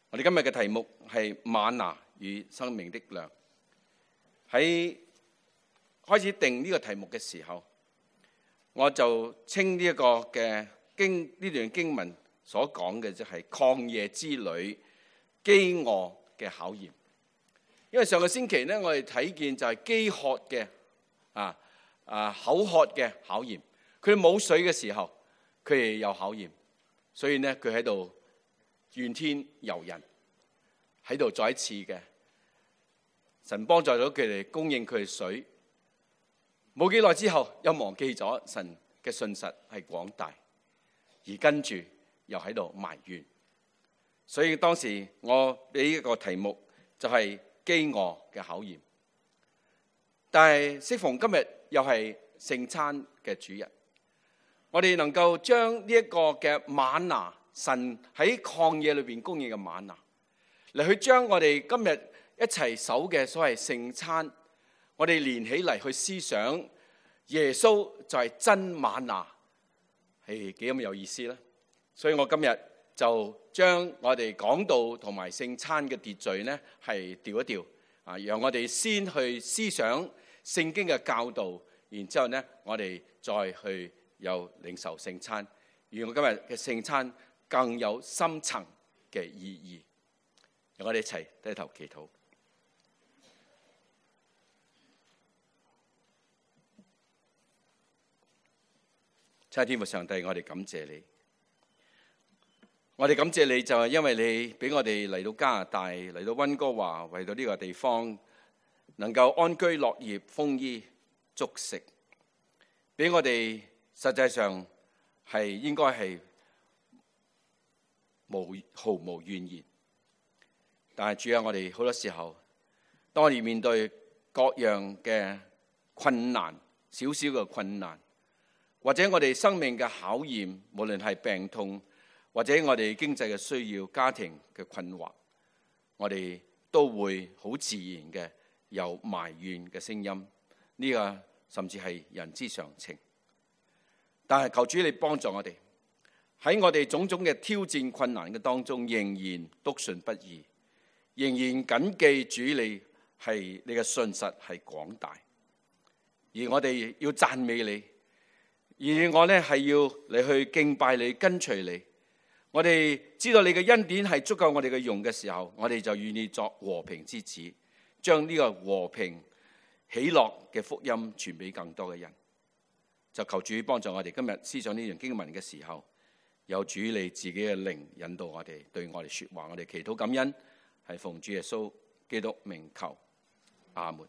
我哋今日嘅題目係嗎哪與生命的糧。喺開始定呢個題目嘅時候，我就稱呢一個嘅呢段經文所講嘅就係曠野之旅飢餓嘅考驗。因為上個星期呢，我哋睇見就係飢渴嘅口渴嘅考驗。佢哋冇水嘅時候，佢哋有考驗，所以呢，佢喺度怨天尤人，喺度再一次嘅神幫助咗佢哋，供應佢哋水。冇幾耐之後，又忘記咗神嘅信實係廣大，而跟住又喺度埋怨。所以當時我俾一個題目就係飢餓嘅考驗。但係適逢今日又係聖餐嘅主日，我哋能夠將呢一個嘅嗎哪，神喺曠野裏邊供應嘅嗎哪，嚟去將我哋今日一齊守嘅所謂聖餐，我哋連起嚟去思想耶穌就係真嗎哪，係幾咁有意思呢？所以我今日就將我哋講道同埋聖餐嘅秩序呢係調一調，讓我哋先去思想聖經嘅教導，然之後呢我哋再去有領受聖餐，讓我今日嘅聖餐更有深層嘅意義。讓我哋一齊低頭祈禱。親愛的天父上帝，我哋感謝你。我哋感謝你，就係因為你俾我哋嚟到加拿大，嚟到溫哥華，為到呢個地方能夠安居樂業、豐衣足食，俾我哋實際上係應該係毫無怨言。但係主啊，我哋好多時候，當我哋面對各樣嘅困難，少少嘅困難，或者我哋生命嘅考驗，無論係病痛，或者我哋經濟嘅需要、家庭嘅困惑，我哋都會好自然嘅有埋怨嘅聲音。呢個甚至係人之常情。但係求主你幫助我哋，喺我哋種種嘅挑戰困難嘅當中，仍然篤信不疑，仍然謹記主你嘅信實係廣大，而我哋要讚美你，而我呢係要嚟去敬拜你、跟隨你。我哋知道你嘅恩典係足夠我哋嘅用嘅時候，我哋就願意作和平之子，將呢個和平喜樂嘅福音傳俾更多嘅人。就求主幫助我哋今日思想呢段經文嘅時候，有主你自己嘅靈引導我哋，對我哋說話。我哋祈禱感恩，係奉主耶穌基督名求，阿門。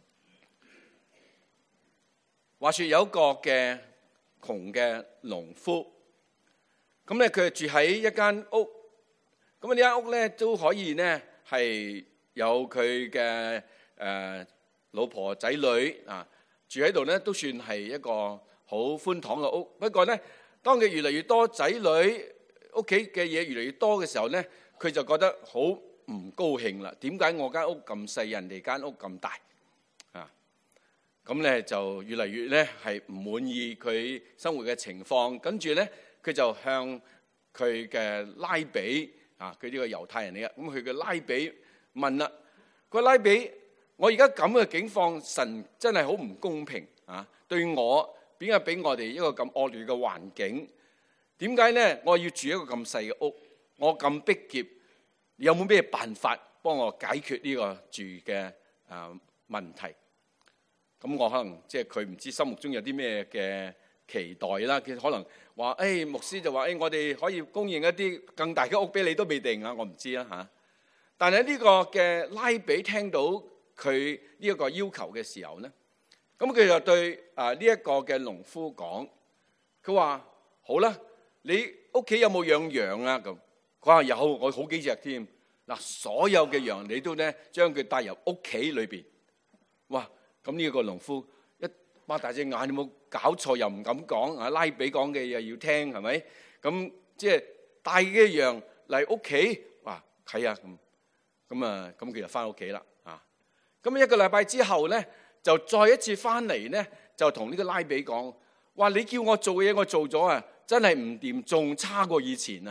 話說有一個嘅窮嘅農夫，咁咧佢住喺一間屋，咁呢間屋咧都可以咧係有佢嘅老婆仔女啊住喺度咧，都算係一個好寬敞嘅屋。不過咧，當佢越嚟越多仔女，屋企嘅嘢越嚟越多嘅時候咧，佢就覺得好唔高興啦。點解我間屋咁細，人哋間屋咁大啊？咁咧就越嚟越咧係唔滿意佢生活嘅情況，跟住咧佢就向佢嘅拉比啊，佢呢個猶太人嚟嘅，咁佢嘅拉比問啦，個拉比，我而家咁嘅境況，神真係好唔公平啊！對我點解俾我哋一個咁惡劣嘅環境？點解咧我要住一個咁細嘅屋？我咁逼仄，有冇咩辦法幫我解決呢個住嘅問題？咁我可能即係佢唔知心目中有啲咩嘅期待啦。佢可能話：牧師就話：我哋可以供應一啲更大嘅屋俾你都未定啊！我唔知啦嚇。但係呢個嘅拉比聽到佢呢一個要求嘅時候咧，咁佢就對呢一個嘅農夫講：佢話好啦，你屋企有冇養羊啊？咁佢話有，我好幾隻添。嗱，所有嘅羊你都咧將佢帶入屋企裏邊。哇！咁呢個農夫一擘大隻眼，你冇搞錯又唔敢講啊！拉比講嘅嘢要聽係咪？咁即係帶嘅羊嚟屋企，哇係啊咁佢就翻屋企啦啊！咁一個禮拜之後咧，就再一次翻嚟咧，就同呢個拉比講：話你叫我做嘅嘢我做咗啊，真係唔掂，仲差過以前啊！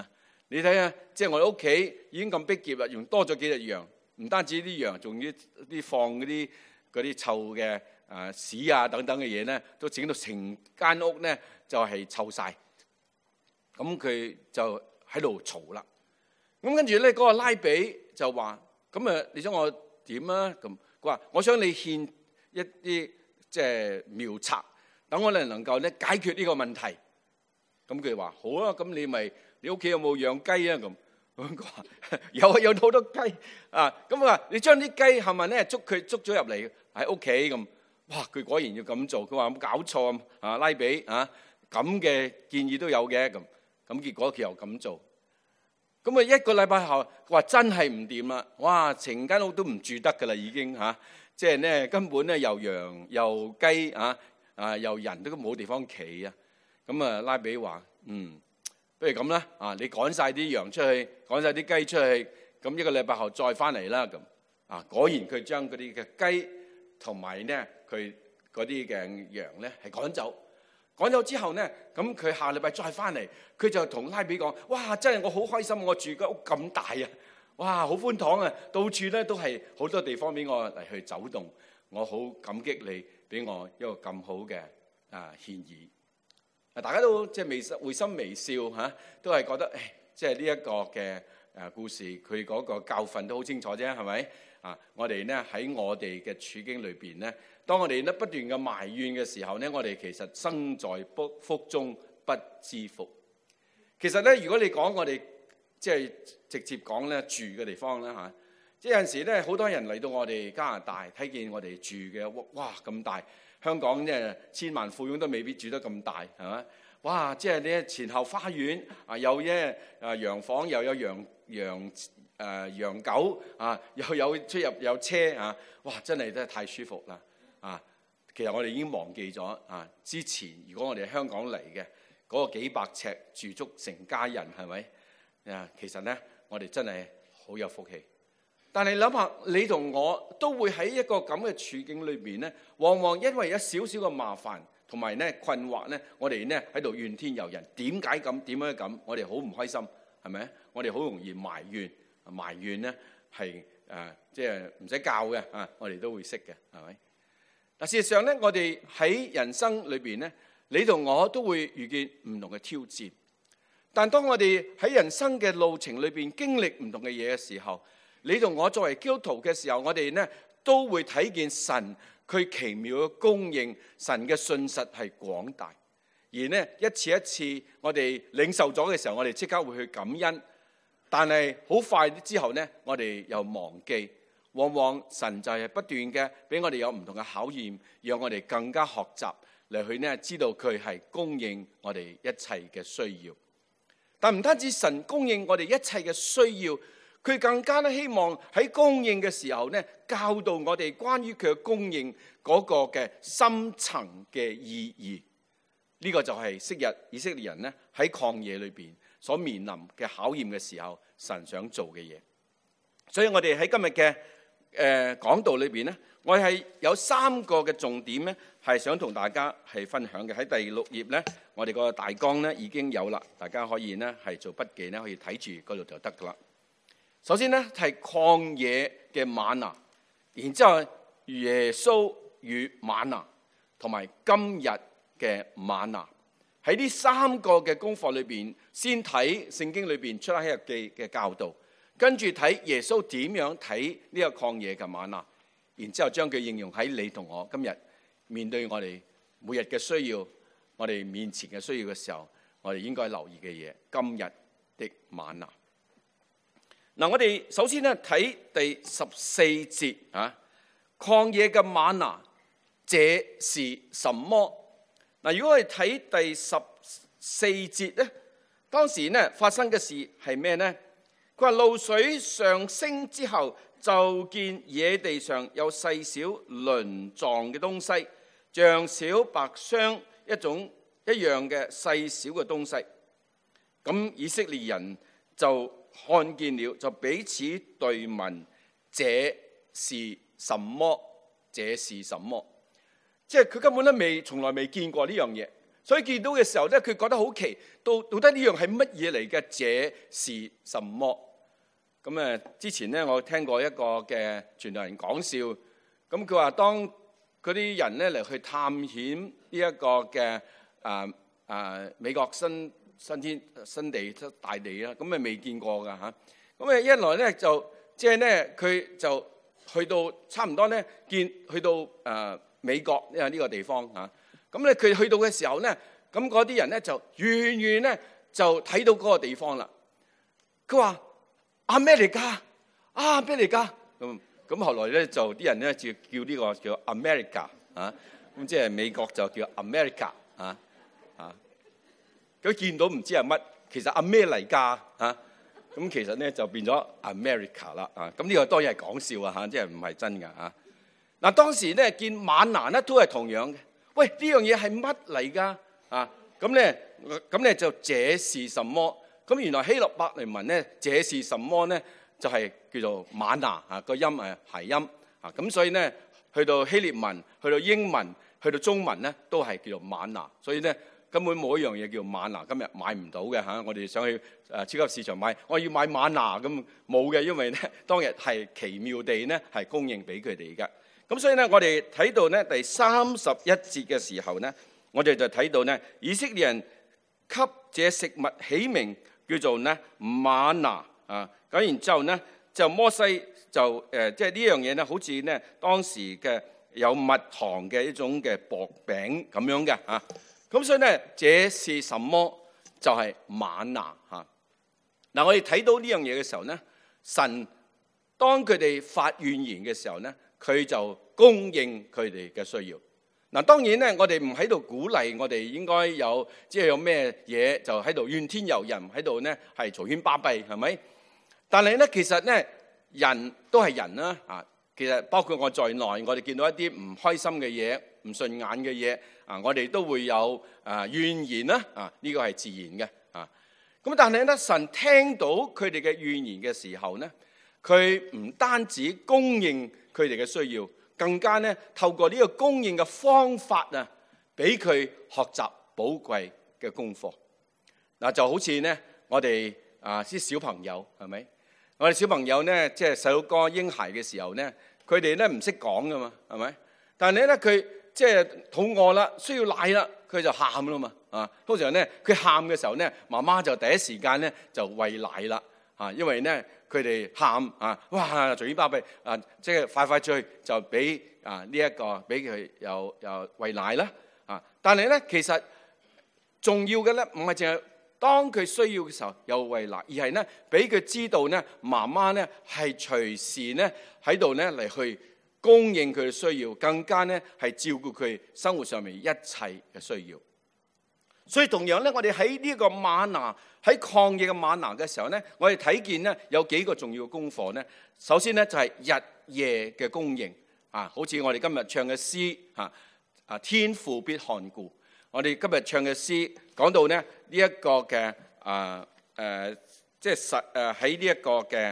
你睇下，即係我哋屋企已經咁逼仄啦，用多咗幾隻羊，唔單止啲羊，仲要啲放嗰啲臭嘅屎啊等等嘅嘢咧，都整到成間屋咧就係臭晒。咁佢就喺度嘈啦。咁跟住咧，嗰個拉比就話：咁你想我點啊？咁佢話：我想你獻一啲即係苗冊，等我哋能夠咧解決呢個問題。咁佢話：好啊，咁你屋企有冇養雞啊？咁佢話：有啊，有好多雞啊。咁佢話：你將啲雞係咪咧捉咗入嚟喺屋企咁？哇！佢果然要咁做。佢話：有冇搞錯啊？拉比啊，咁嘅建議都有嘅咁。咁結果佢又咁做。咁啊一個禮拜後，佢話真係唔掂啦！哇，成間屋都唔住得噶啦，已經嚇，即係咧根本咧又羊又雞又人都冇地方企啊！咁啊拉比話：不如咁啦，你趕晒啲羊出去，趕晒啲雞出去，咁一個禮拜後再翻嚟啦咁。果然佢將嗰啲嘅雞同埋咧佢嗰啲嘅羊咧係趕走。趕走之後咧，咁佢下禮拜再翻嚟，佢就同拉比講：哇！真係我好開心，我住嘅屋咁大啊！哇，好寬敞啊，到處咧都係好多地方俾我嚟去走動。我好感激你俾我一個咁好嘅獻議。大家都即係會心微笑嚇，都係覺得即係呢一個嘅故事，佢嗰個教訓都好清楚啫，係咪？我哋咧喺我哋嘅處境裏邊咧，當我哋咧不斷嘅埋怨嘅時候咧，我哋其實身在福中不知福。其實咧，如果你講我哋即係直接講咧住嘅地方咧嚇，即係有陣時咧好多人嚟到我哋加拿大，睇見我哋住嘅屋，哇咁大！香港咧千萬富翁都未必住得咁大，係咪？哇！即係你前後花園有洋房，又有養狗又有出入有車哇！真係真係太舒服啦其實我哋已經忘記咗之前如果我哋香港嚟嘅嗰個幾百尺住足成家人係咪其實咧我哋真係好有福氣。但係諗下，你同我都會喺一個咁嘅處境裏邊咧，往往因為一少少嘅麻煩同埋咧困惑咧，我哋咧喺度怨天尤人，點解咁？點樣咁？我哋好唔開心，係咪？我哋好容易埋怨咧係即係唔使教嘅我哋都會識嘅，係咪？嗱，事實上咧，我哋喺人生裏邊咧，你同我都會遇見唔同嘅挑戰。但當我哋喺人生嘅路程裏邊經歷唔同嘅嘢嘅時候，你同我作為基督徒嘅時候，我哋咧都會睇見神佢奇妙嘅供應，神嘅信實係廣大。而呢一次一次我哋領受咗嘅時候，我哋即刻會去感恩。但係好快之後呢，我哋又忘記。往往神就係不斷嘅俾我哋有唔同嘅考驗，讓我哋更加學習嚟去呢知道佢係供應我哋一切嘅需要。但唔單止神供應我哋一切嘅需要，佢更加咧希望喺供應嘅時候咧，教導我哋關於佢嘅供應嗰個嘅深層嘅意義。呢個就係昔日以色列人咧喺曠野裏邊所面臨嘅考驗嘅時候，神想做嘅嘢。所以我哋喺今日嘅講道裏邊咧，我係有3個嘅重點咧，係想同大家係分享嘅。喺第6頁咧，我哋個大綱咧已經有啦，大家可以咧係做筆記咧，可以睇住嗰度就得噶啦。首先咧係曠野嘅嗎哪，然之後耶穌與嗎哪，同埋今日嘅嗎哪。喺呢3個嘅功課裏邊，先睇聖經裏邊出埃及記嘅教導，跟住睇耶穌點樣睇呢個曠野嘅嗎哪，然之後將佢應用喺你同我今日面對我哋每日嘅需要，我哋面前嘅需要嘅時候，我哋應該留意嘅嘢。今日的嗎哪。嗱，我哋首先咧睇第14節曠野嘅嗎哪，這是什麼？嗱，如果我哋睇第14節咧，當時咧發生嘅事係咩呢？佢話露水上升之後，就見野地上有細小鱗狀嘅東西，像小白霜一樣嘅細小嘅東西。咁以色列人就看見了，就彼此對問：這是什麼？這是什麼？即係佢根本都從來未見過呢樣嘢。 所以見到嘅時候咧，佢覺得好奇，到底呢樣係乜嘢嚟嘅？這是什麼？咁之前咧，我聽過一個嘅傳道人講笑，咁佢話當嗰啲人咧嚟去探險呢一個嘅美國新地大地啦，咁未見過噶嚇。咁一來咧就即係咧佢就去到差唔多咧去到美國呢個地方嚇。咁咧佢去到嘅時候咧，咁嗰啲人咧就遠遠咧就睇到嗰個地方啦。佢話America，咁後來咧就啲人咧就叫呢個叫 America 啊，咁即係美國就叫 America 啊。佢見到唔知係乜，其實咩嚟㗎嚇？咁其實咧就變咗 America 啦啊！咁呢個當然係講笑啊嚇，即係唔係真㗎嚇。嗱當時咧見嗎哪咧都係同樣嘅。喂，呢樣嘢係乜嚟㗎？啊，咁咧就這是什麼？咁原來希臘伯嚟文咧，這是什麼咧？就係叫做嗎哪啊，個音係諧音啊。咁所以咧，去到希臘文、去到英文、去到中文咧，都係叫做嗎哪。所以咧根本冇一樣嘢叫嗎哪，今日買唔到嘅嚇。我哋想去超級市場買，我要買嗎哪咁冇嘅，因為咧當日係奇妙地咧係供應俾佢哋嘅。咁所以咧，我哋睇到咧第31節嘅時候咧，我哋就睇到咧以色列人給這食物起名叫做咧嗎哪啊。咁然之後咧就摩西就即係呢樣嘢咧，好似咧當時嘅有蜜糖嘅一種嘅薄餅咁樣嘅嚇。咁所以咧，這是什麼？就係嗎哪嚇。嗱，我哋睇到呢樣嘢嘅時候咧，神當佢哋發怨言嘅時候咧，佢就供應佢哋嘅需要。嗱，當然咧，我哋唔喺度鼓勵我哋應該有即係有咩嘢就喺度怨天尤人，喺度咧係嘈喧巴閉，係咪？但係咧，其實咧人都係人啦啊。其實包括我在內，我哋見到一啲唔開心嘅嘢、唔順眼嘅嘢啊，我哋都會有怨言啦啊。呢個係自然嘅啊。咁但係咧，神聽到佢哋嘅怨言嘅時候咧，佢唔單止供應佢哋嘅需要，更加咧透過呢個供應嘅方法啊，俾佢學習寶貴嘅功課。嗱，就好似咧我哋啲小朋友係咪？我哋小朋友咧，即係細佬哥嬰孩嘅時候咧，佢哋咧唔識講噶嘛，係咪？但係咧佢即係肚餓啦，需要奶啦，佢就喊啦嘛啊！通常咧佢喊嘅時候咧，媽媽就第一時間咧就餵奶啦啊，因為咧佢哋喊啊，哇隨意巴閉啊，即係快快脆就俾呢一個俾佢又餵奶啦啊！但係咧其實重要嘅咧唔係淨係當佢需要嘅時候有餵奶，而係咧俾佢知道咧媽媽咧係隨時咧喺度咧嚟去供應佢嘅需要，更加咧係照顧佢生活上面一切嘅需要。所以同樣咧，我哋喺呢個嗎哪喺曠野嘅嗎哪嘅時候咧，我哋睇見咧有幾個重要嘅功課咧。首先咧就係日夜嘅供應啊，好似我哋今日唱嘅詩天父必看顧。我哋今日唱嘅詩講到咧呢一個嘅即係喺呢一個嘅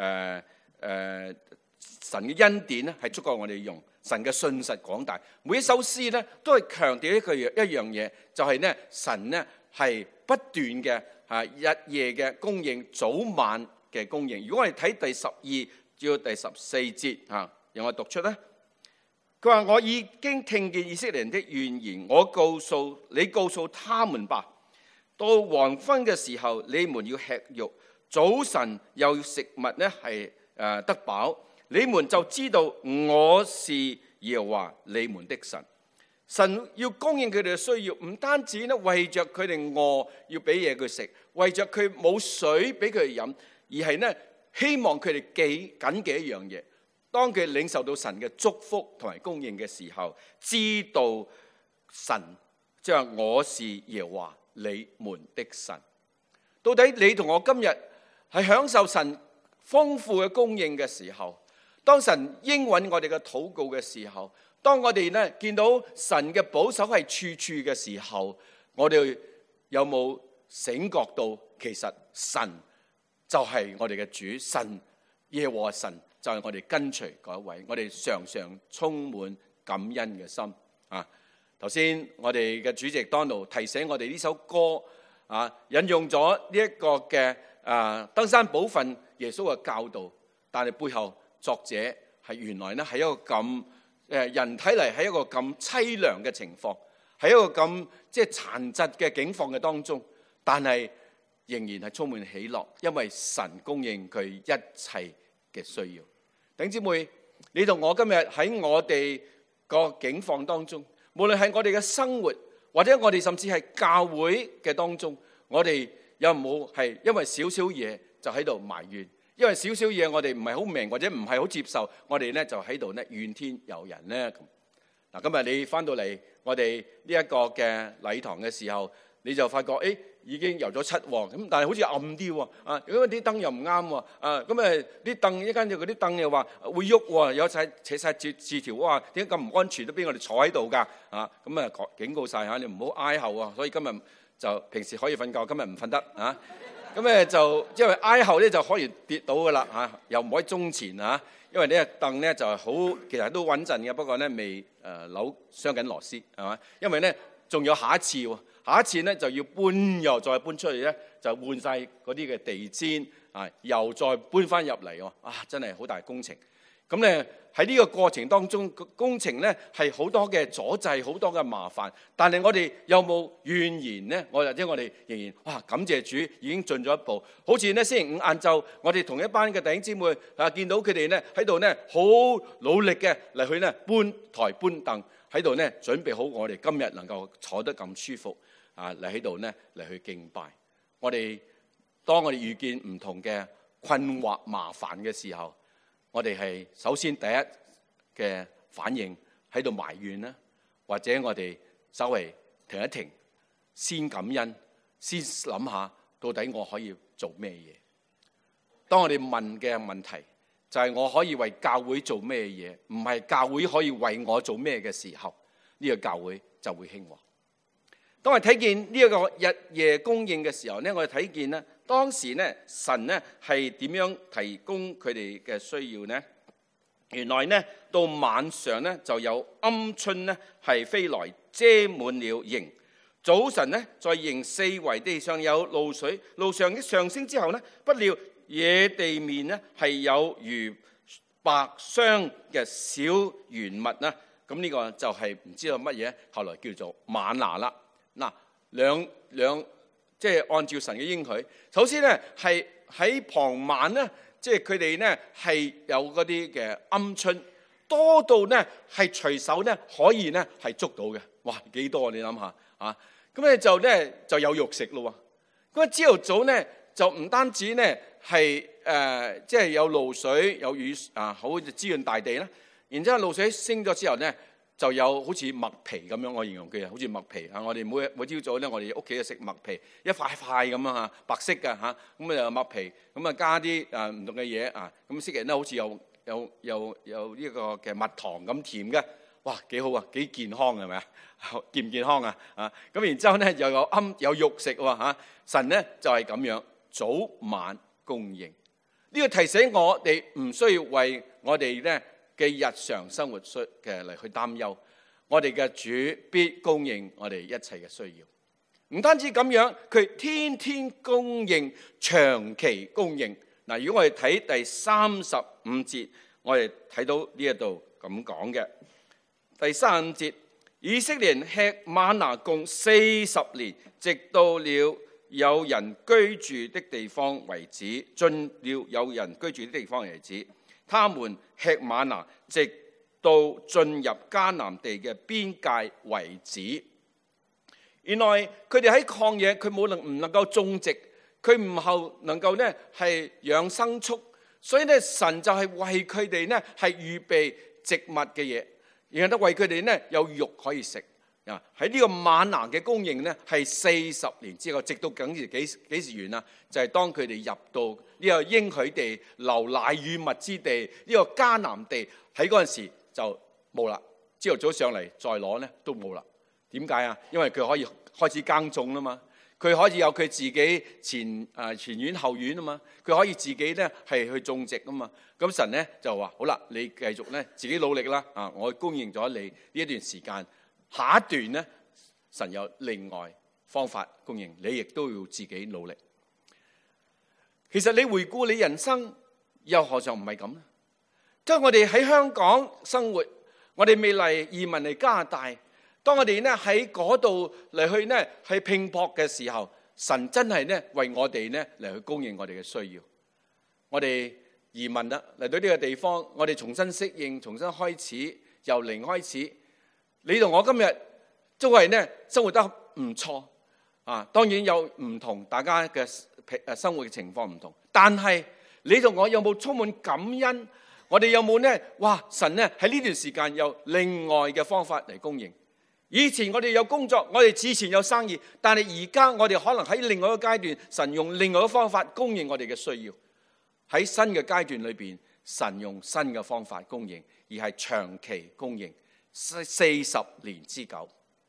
神嘅恩典咧係足夠我哋用，神嘅信實廣大。每一首詩咧都係強調一樣嘢，就係咧神咧係不斷嘅日夜嘅供應，早晚嘅供應。如果我哋睇第12至到第14節讓我讀出咧。佢話：我已經聽見以色列人的怨言，我告訴他們吧。到黃昏嘅時候，你們要吃肉；早晨又要食物咧係得飽，你們就知道我是耶和華你們的神。神要供應佢哋嘅需要，唔單止咧為着佢哋餓要俾嘢佢食，為着佢冇水俾佢哋飲，而係咧希望佢哋緊記一樣嘢。當佢領受到神嘅祝福同埋供應嘅時候，知道神即係我是耶和華你們的神。到底你同我今日係享受神豐富嘅供應嘅時候，當神應允我哋嘅禱告嘅時候，當我哋咧見到神嘅保守係處處嘅時候，我哋有冇醒覺到其實神就係我哋嘅主，神耶和華神就係我哋跟隨嗰一位，我哋常常充滿感恩嘅心啊！ 頭先我哋嘅主席 Donald 提醒我哋呢首歌引用咗呢一個嘅登山寶訓耶穌嘅教導，但係背後作者係原來咧係一個咁人睇嚟係一個咁凄涼嘅情況，喺一個咁即係殘疾嘅境況嘅當中，但係仍然係充滿喜樂，因為神供應佢一切嘅需要。弟兄姊妹，你同我今日喺我哋個境況當中，無論係我哋嘅生活，或者我哋甚至係教會嘅當中，我哋有冇係因為少少嘢就喺度埋怨？因為少少嘢我哋唔係好明或者唔係好接受，我哋咧就喺度咧怨天尤人咧咁。嗱，今日你翻到嚟我哋呢一個嘅禮堂嘅時候，你就發覺已經油咗漆喎，咁但係好似暗啲喎，因為啲燈又唔啱喎，咁啲凳一間嗰啲凳又話會喐喎，有寫晒字條，哇，點解咁唔安全都俾我哋坐喺度㗎？咁警告晒嚇你唔好挨後啊！所以今日就平時可以瞓覺，今日唔瞓得啊！咁就因為挨後咧就可以跌到㗎啦嚇，又唔可以中前嚇，因為呢個凳咧就係好，其實都穩陣嘅，不過咧未扭傷緊螺絲係嘛？因為咧仲有下一次喎。下一次咧就要搬，又再搬出去咧，就換晒嗰啲嘅地氈又再搬翻入嚟喎。真係好大工程。咁咧喺呢個過程當中，工程咧係好多嘅阻滯，好多嘅麻煩。但係我哋有冇怨言呢？或者我哋仍然感謝主已經進咗一步。好似咧星期五晏晝，我哋同一班嘅弟兄姊妹見到佢哋咧喺度咧好努力嘅嚟去咧搬台搬凳，喺度咧準備好我哋今日能夠坐得咁舒服。嚟喺度咧嚟去敬拜。當我哋遇見唔同嘅困惑麻煩嘅時候，我哋係首先第一嘅反應喺度埋怨啦，或者我哋稍微停一停，先感恩，先諗下到底我可以做咩嘢。當我哋問嘅問題就係我可以為教會做咩嘢，唔係教會可以為我做咩嘅時候，呢個教會就會興旺。當我哋睇見呢一個日夜供應嘅時候咧，我哋睇見咧當時咧神咧係點樣提供佢哋嘅需要呢？原來咧到晚上咧就有鵪鶉咧係飛來遮滿了營，早晨咧在營四圍地上有露水，路上一上升之後咧，不料野地面咧係有如白霜嘅小圓物啦。咁呢個就係唔知道乜嘢，後來叫做嗎哪啦。嗱，兩即係按照神嘅應許。首先咧係喺傍晚咧，即係佢哋咧係有嗰啲嘅鵪鶉多到咧係隨手咧可以咧係捉到嘅。哇，幾多你諗下啊？咁咧就有肉食咯喎。咁啊朝頭早咧就唔單止咧係即係有露水有雨好滋潤大地啦。然之後露水升咗之後咧，就有好似麥皮咁樣，我形容佢好似麥皮我哋每朝早咧，我哋屋企就食麥皮，一塊塊咁樣白色嘅咁啊麥皮，咁啊加啲唔同嘅嘢咁食人咧好似有呢個嘅蜜糖咁甜嘅，哇幾好啊，幾健康係咪啊？健唔健康啊？咁然之後咧又有肉食喎神咧就係咁樣早晚供應。呢個提醒我哋唔需要為我哋咧嘅日常生活嘅嚟去擔憂，我哋嘅主必供應我哋一切嘅需要。唔單止咁樣，佢天天供應，長期供應。嗱，如果我哋睇第35節，我哋睇到呢一度咁講嘅。第35節，以色列人吃嗎哪共40年，直到了有人居住的地方為止，進了有人居住的地方為止。他們吃嗎哪，直到進入迦南地嘅邊界為止。原來佢哋喺曠野，佢唔能夠種植，佢唔能夠咧係養牲畜，所以咧神就係為佢哋咧係預備植物嘅嘢，然後都為佢哋咧有肉可以食。喺呢個嗎哪嘅供應咧係40年之後，直到幾時完啊？就係當佢哋入到呢個應許地、流奶與蜜之地，呢個迦南地，喺嗰陣時就冇啦。朝頭早上嚟再攞咧都冇啦。點解啊？因為佢可以開始耕種啦嘛，佢可以有佢自己前院後院啊嘛，佢可以自己咧係去種植啊嘛。咁神咧就話：好啦，你繼續咧自己努力啦。我供應咗你呢一段時間。 下一段呢，神有另外方法供應，你亦都要自己努力。其實你回顧你人生，又何嘗唔係咁呢？即係我哋喺香港生活，我哋未嚟移民嚟加拿大，當我哋呢喺嗰度嚟去呢去拼搏嘅時候，神真係呢為我哋呢嚟去供應我哋嘅需要。我哋移民啦，嚟到呢個地方，我哋重新適應，重新開始，由零開始。你同我今日都係呢生活得唔錯啊！當然有唔同，大家嘅生活嘅情況唔同，但係你同我有冇充滿感恩？我哋有冇呢？哇！神呢喺呢段時間有另外嘅方法嚟供應。以前我哋有工作，我哋之前有生意，但係而家我哋可能喺另外一個階段，神用另外一個方法供應我哋嘅需要。喺新嘅階段裏邊，神用新嘅方法供應，而係長期供應，40年之久。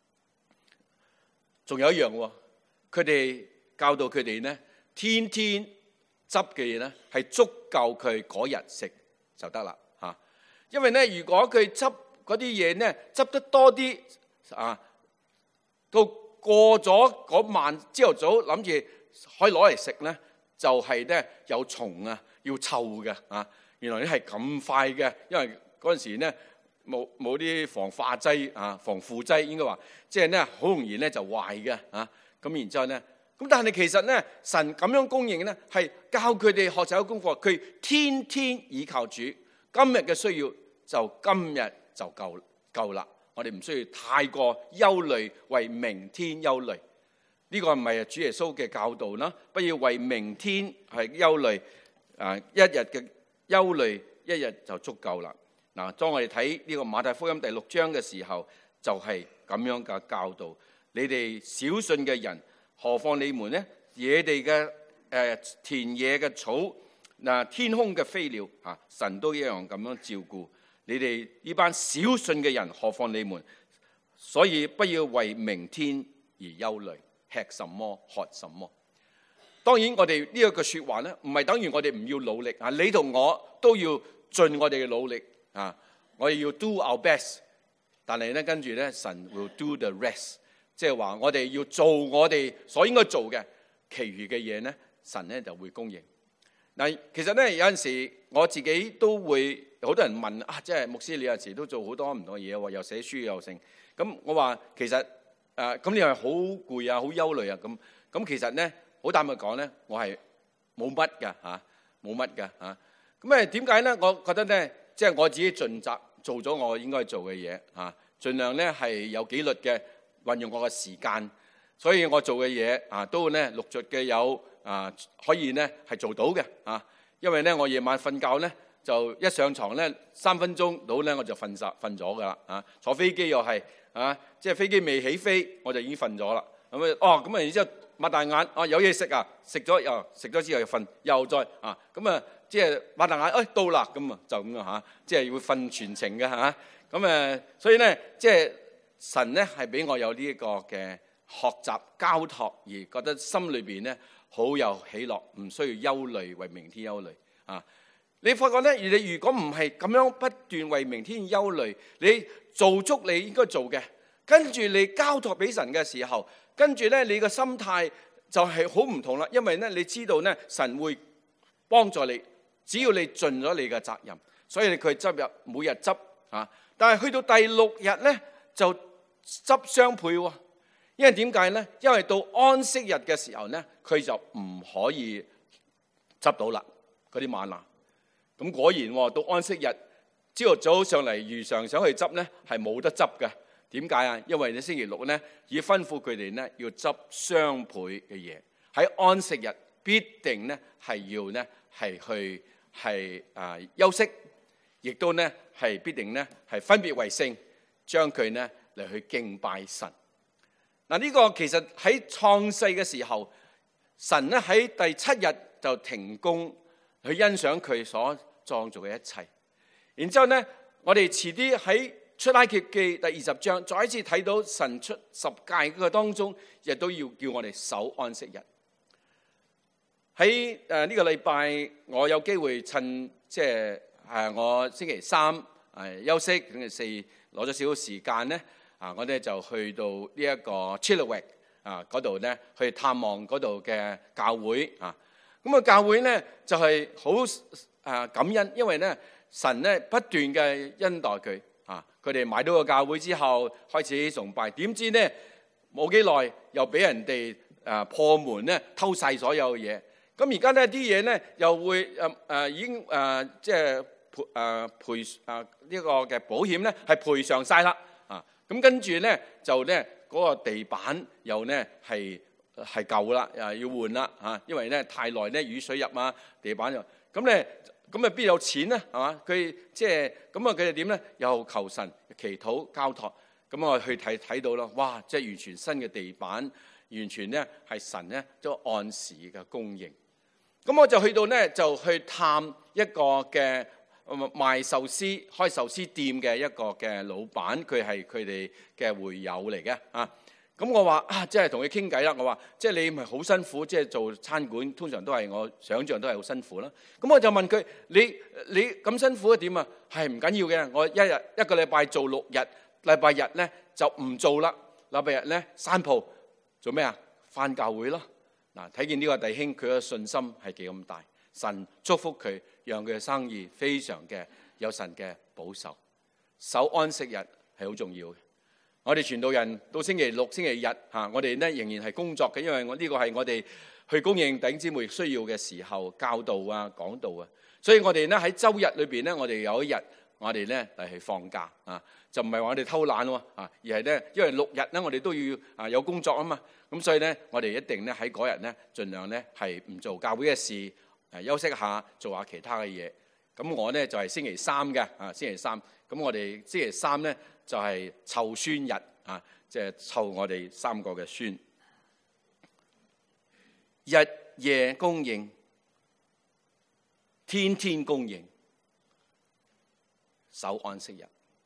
仲有一樣喎，佢哋教導佢哋呢，天天執嘅嘢呢係足夠佢嗰日食就得啦嚇。因為呢，如果佢執嗰啲嘢呢，執得多啲啊，到過咗嗰晚朝頭早諗住可以攞嚟食呢，就係呢有蟲啊，要臭嘅啊。原來呢係咁快嘅，因為嗰陣時呢冇啲防化劑啊，防腐劑應該話，即係呢好容易呢就壞嘅啊。咁然之後呢，咁但係其實呢，神咁樣供應呢係教佢哋學習嘅功課，佢天天倚靠主，今日嘅需要就今日就夠啦。我哋唔需要太過憂慮，為明天憂慮。呢個唔係主耶穌嘅教導啦，不要為明天係憂慮，一日嘅憂慮一日就足夠啦。嗱，當我哋睇呢個馬太福音第6章嘅時候，就係咁樣嘅教導。你哋小信嘅人，何況你們呢？野地嘅田野嘅草，天空嘅飛鳥，神都一樣咁樣照顧你哋呢班小信嘅人，何況你們？所以不要為明天而憂慮，吃什麼，喝什麼。當然，我哋呢一句說話呢，唔係等於我哋唔要努力啊！你同我都要盡我哋嘅努力啊！我哋要 do our best， 但係呢，跟住呢，神 will do the rest， 即係話我哋要做我哋所應該做嘅，其餘嘅嘢呢，神呢就會供應。嗱，其實呢，有陣時我自己都會，好多人問啊，即係牧師，你有陣時都做好多唔同嘅嘢喎，又寫書又成。咁我話其實咁你係好攰啊，好憂慮啊咁其實呢，好坦白講呢，我係冇乜㗎嚇，冇乜㗎嚇。咁點解呢？我覺得呢，即係我自己盡責做咗我應該做嘅嘢嚇，盡量呢係有紀律嘅運用我嘅時間，所以我做嘅嘢都呢陸續嘅有可以呢係做到嘅啊。因為呢，我夜晚瞓覺呢，就一上床呢3分鐘到呢我就瞓咗㗎啦啊。坐飛機又係即係飛機未起飛我就已經瞓咗啦。咁然之後擘大眼有嘢食啊，食咗之後又瞓，又再即係擘大眼到啦咁就咁樣即係會瞓全程嘅嚇。所以呢，即係神呢係俾我有呢一個嘅學習交託，而覺得心裏邊呢好有喜樂，唔需要憂慮，為明天憂慮啊！你發覺呢，你如果唔係咁樣不斷為明天憂慮，你做足你應該做嘅，跟住你交託俾神嘅時候，跟住呢你個心態就係好唔同啦。因為呢你知道呢神會幫助你，只要你盡咗你嘅責任，所以佢執入每日執但係去到第6日呢就執雙倍喎。因為點解呢？因為到安息日嘅時候呢，佢就唔可以執到啦嗰啲嗎哪。咁果然到安息日朝頭早上嚟如常想去執呢，係冇得執嘅。點解啊？因為你星期6呢已吩咐佢哋呢要執雙倍嘅嘢。喺安息日必定呢係要呢係去休息，亦都呢係必定呢係分別為聖，將佢呢嚟去敬拜神。嗱，呢個其實喺創世嘅時候，神咧喺第7日就停工去欣賞佢所創造嘅一切。然之後呢，我哋遲啲喺出埃及記第20章再一次睇到神出10誡嘅當中，亦都要叫我哋守安息日。喺呢個禮拜，我有機會趁即係我星期3休息，星期4攞咗少少時間呢， 我哋就去到呢一個 Chilliwack 嗰度咧，去探望嗰度嘅教會咁教會咧就係好感恩，因為咧神咧不斷嘅恩待佢佢哋買到個教會之後開始崇拜，點知咧冇幾耐又俾人哋破門咧偷晒所有嘢。咁而家咧啲嘢咧又會已經即係賠呢個嘅保險咧係賠償晒啦咁跟住咧就咧嗰個地板又咧係舊啦，要換啦因為咧太耐咧雨水入地板又咁咧咁邊有錢咧係嘛？佢即係咁佢哋點咧？又求神祈禱交託，咁我去睇到啦，哇！即係完全新嘅地板，完全咧係神咧都按時嘅供應。咁我就去到咧就去探一個嘅賣壽司開壽司店嘅一個嘅老闆，佢係佢哋嘅會友嚟嘅咁我話即係同佢傾偈啦。我話即係你唔係好辛苦，即係做餐館通常都係我想象都係好辛苦啦。咁我就問佢：你咁辛苦點啊？係唔緊要嘅，我一個禮拜做6日，禮拜日咧就唔做啦。禮拜日咧閂鋪做咩啊？返教會咯。睇見呢個弟兄佢嘅信心係幾咁大，神祝福佢，讓佢嘅生意非常嘅有神嘅保守。守安息日係好重要嘅。我哋傳道人到星期六、星期日我哋咧仍然係工作嘅，因為呢個係我哋去供應弟兄姊妹需要嘅時候，教導講道所以我哋咧喺週日裏邊咧，我哋有一日我哋咧係放假就唔係話我哋偷懶喎而係咧因為6日咧我哋都要有工作啊嘛，咁所以咧我哋一定咧喺嗰日咧盡量咧係唔做教會嘅事，休息下做下其他嘅嘢。咁我咧就係星期三嘅星期三，咁我哋星期三咧就係湊孫日即係湊我哋3個嘅孫，日夜供應，天天供應，守安息日。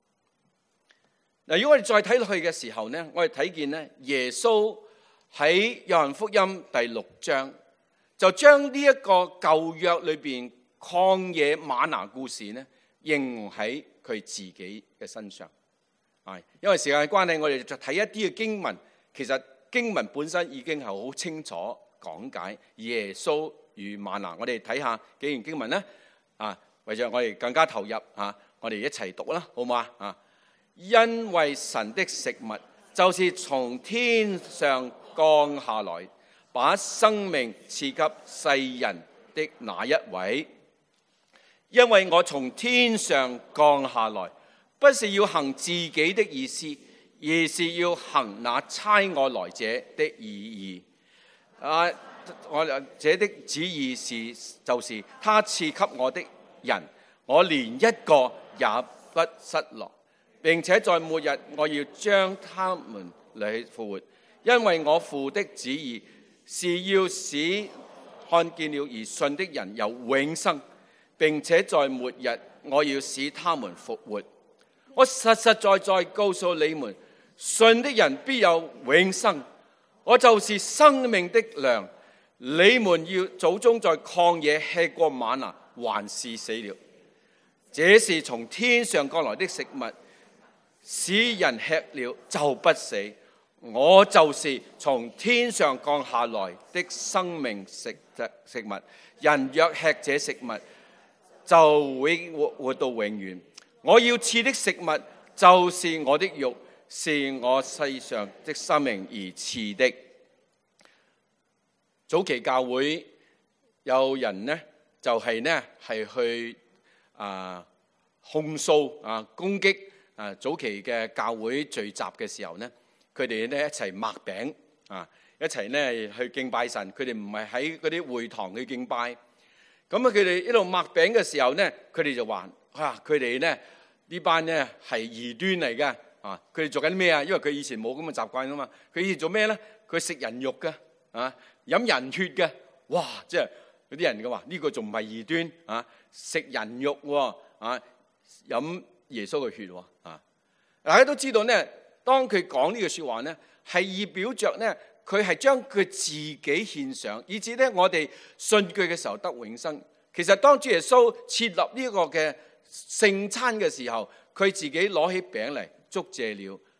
如果我哋再睇落去嘅時候咧，我哋睇見咧耶穌喺約翰福音第6章就將呢一個舊約裏邊曠野嗎哪故事咧應用喺佢自己嘅身上。因為時間嘅關係，我哋就睇一啲嘅經文。其實經文本身已經係好清楚講解耶穌與嗎哪。我哋睇下幾段經文咧為咗我哋更加投入我哋一齊讀啦，好嘛因為神的食物就是從天上降下來，把生命賜給世人的那一位。因為我從天上降下來，不是要行自己的意思，而是要行那差我來者的意義。我這的旨意就是他賜給我的人，我連一個也不失落，並且在末日我要將他們嚟復活。因為我父的旨意是要使看見了而信的人有永生，並且在末日我要使他們復活。我實實在在告訴你們，信的人必有永生。我就是生命的糧。你們要祖宗在曠野吃過嗎哪，還是死了。這是從天上降來的食物，使人吃了就不死。我就是從天上降下來的生命食物。人若吃這食物，就會活到永遠。我要賜的食物就是我的肉，是我世上的生命而賜的。早期教會有人呢，就係去控訴攻擊早期嘅教會聚集嘅時候呢，佢哋一齊擘餅一齊去敬拜神。佢哋唔係喺嗰啲會堂去敬拜。咁佢哋一路擘餅嘅時候呢，佢哋就話佢哋呢班係異端嚟嘅佢哋做緊咩啊？因為佢以前冇咁嘅習慣啊嘛。佢以前做咩咧？佢食人肉嘅飲人血嘅。哇！即係有啲人嘅話呢個仲唔係異端食人肉飲耶穌嘅血大家都知道呢，當佢講呢句說話呢，係以表着呢，佢係將佢自己獻上，以至呢我哋信佢嘅時候得永生。其實當主耶穌設立呢個嘅聖餐嘅時候，佢自己攞起餅嚟，祝謝了，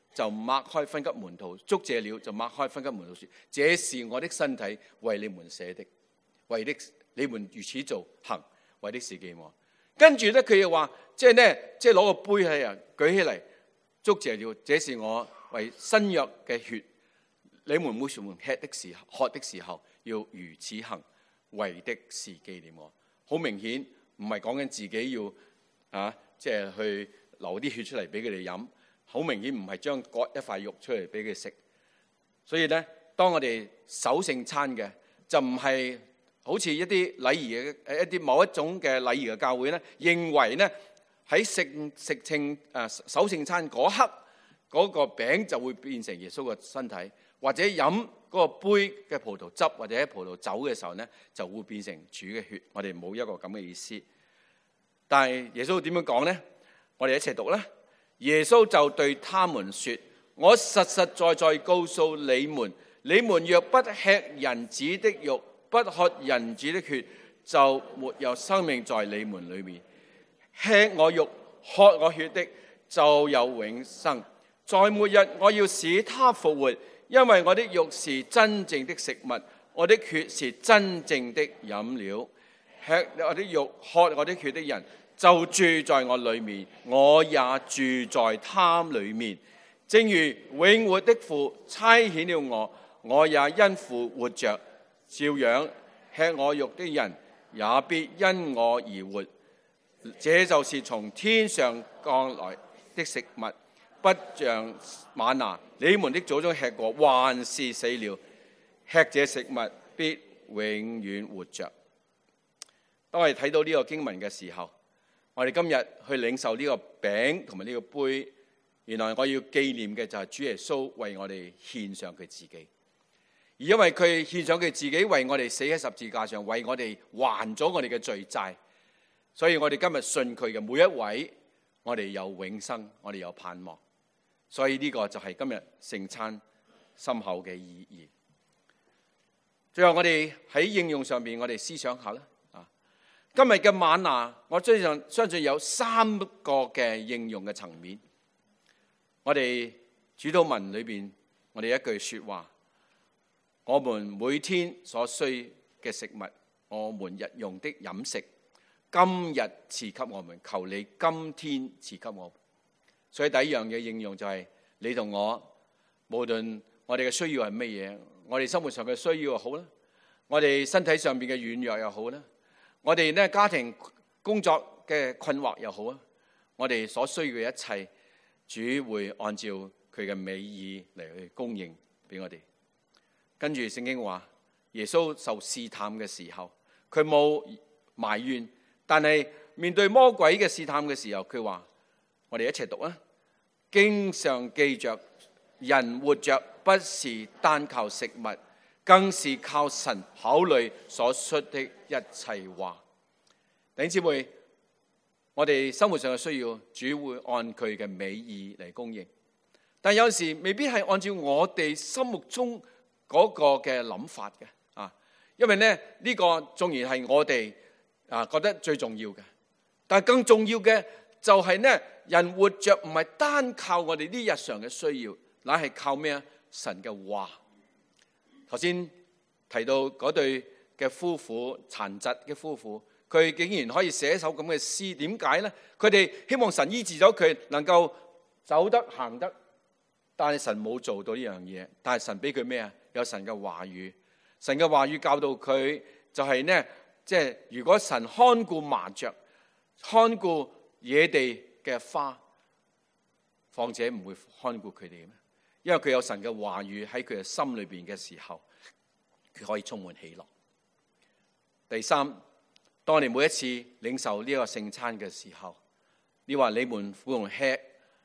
就擘開分給門徒，祝謝了就擘開分給門徒說：這是我的身體，為你們捨的，為的你們如此做行，為的是紀念我。跟住咧，佢又話，即係攞個杯喺啊，舉起嚟，祝謝了，這是我為新約嘅血，你們每次吃的時候、喝的時候，要如此行，為的是紀念我。好明顯唔係講緊自己要去流啲血出嚟俾佢哋飲。好明顯唔係將割一塊肉出嚟俾佢食。所以咧，當我哋守聖餐嘅，就唔係好似一啲禮儀嘅一啲某一種嘅禮儀嘅教會咧，認為咧喺守聖餐嗰刻嗰個餅就會變成耶穌嘅身體，或者飲嗰個杯嘅葡萄汁或者葡萄酒嘅時候咧，就會變成主嘅血。我哋冇一個咁嘅意思。但係耶穌點樣講咧？我哋一齊讀啦。耶穌就對他們說：我實實在在告訴你們，你們若不吃人子的肉，不喝人子的血，就沒有生命在你們裏面。吃我肉、喝我血的，就有永生。在末日，我要使他復活，因為我的肉是真正的食物，我的血是真正的飲料。吃我的肉、喝我的血的人，就住在我裏面，我也住在他裏面。正如永活的父差遣了我，我也因父活着，照樣吃我肉的人也必因我而活。這就是從天上降來的食物，不像嗎哪，你們的祖宗吃過，還是死了。吃這食物必永遠活着。當我哋睇到呢個經文嘅時候，我哋今日去領受呢個餅同埋呢個杯，原來我要紀念嘅就係主耶穌為我哋獻上佢自己。而因為佢獻上佢自己為我哋死喺十字架上，為我哋還咗我哋嘅罪債，所以我哋今日信佢嘅每一位，我哋有永生，我哋有盼望。所以呢個就係今日聖餐深厚嘅意義。最後我哋喺應用上面，我哋思想下啦。今日嘅嗎哪，我相信有3個嘅應用嘅層面。我哋主禱文裏邊，我哋一句說話：我們每天所需嘅食物，我們日用的飲食，今日賜給我們，求你今天賜給我們。所以第一樣嘅應用就係你同我，無論我哋嘅需要係乜嘢，我哋生活上嘅需要又好啦，我哋身體上邊嘅軟弱又好啦，我哋咧家庭工作嘅困惑又好啊，我哋所需要嘅一切，主會按照佢嘅美意嚟去供應俾我哋。跟住聖經話，耶穌受試探嘅時候，佢冇埋怨，但係面對魔鬼嘅試探嘅時候，佢話：我哋一齊讀啊！經上記着，人活着不是單靠食物，更是靠神口裏所出的一切話。弟兄姊妹，我哋生活上嘅需要，主會按佢嘅美意嚟供應，但有時未必係按照我哋心目中嗰個嘅諗法嘅啊。因為咧呢個縱然係我哋覺得最重要嘅，但係更重要嘅就係咧，人活着唔係單靠我哋啲日常嘅需要，乃係靠咩啊？神嘅話。頭先提到嗰對嘅夫婦，殘疾嘅夫婦，佢竟然可以寫一首咁嘅詩，點解呢？佢哋希望神醫治咗佢，能夠走得行得，但係神冇做到呢樣嘢。但係神俾佢咩啊？有神嘅話語，神嘅話語教導佢就係呢，即係如果神看顧麻雀，看顧野地嘅花，況且唔會看顧佢哋咩？因為佢有神嘅話語喺佢嘅心裏邊嘅時候，佢可以充滿喜樂。第三，當我哋每一次領受呢個聖餐嘅時候，你話你們會用吃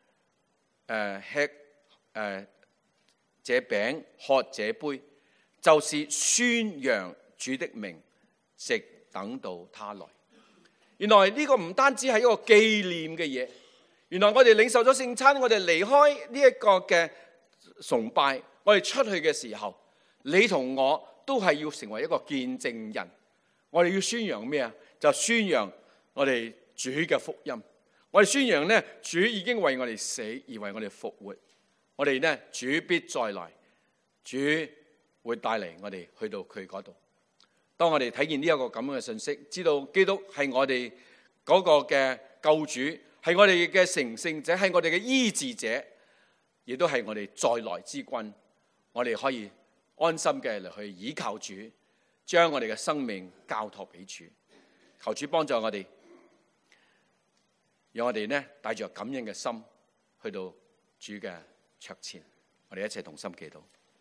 這餅喝這杯，就是宣揚主的名，直等到他來。原來呢個唔單止係一個紀念嘅嘢，原來我哋領受咗聖餐，我哋離開呢一個嘅崇拜，我哋出去嘅時候，你同我都係要成為一個見證人。我哋要宣揚咩啊？就宣揚我哋主嘅福音。我哋宣揚呢，主已經為我哋死而為我哋復活。 我哋呢，主必再來，主會帶嚟我哋去到佢嗰度。當我哋睇見呢一個咁樣嘅信息，知道基督係我哋嗰個嘅救主，係我哋嘅成聖者，係我哋嘅醫治者，亦都係我哋再來之君，我哋可以安心嘅嚟去倚靠主，將我哋嘅生命交託俾主。求主幫助我哋，讓我哋呢帶着感恩嘅心去到主嘅桌前，我哋一齊同心祈禱。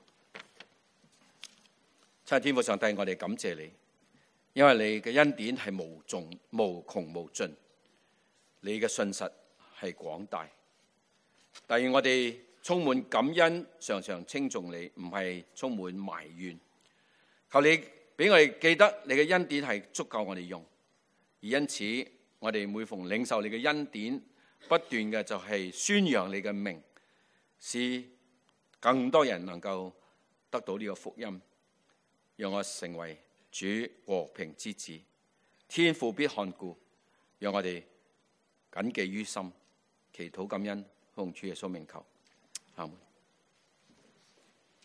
親愛天父上帝，我哋感謝你，因為你嘅恩典係無窮無盡，你嘅信實係廣大。但願我哋充滿感恩，常常稱頌你，唔係充滿埋怨。求你俾我哋記得你嘅恩典係足夠我哋用，而因此我哋每逢領受你嘅恩典，不斷嘅就係宣揚你嘅名，使更多人能夠得到呢個福音。讓我成為主和平之子，天父必看顧，讓我哋謹記於心，祈禱感恩，奉主耶穌名求，阿門。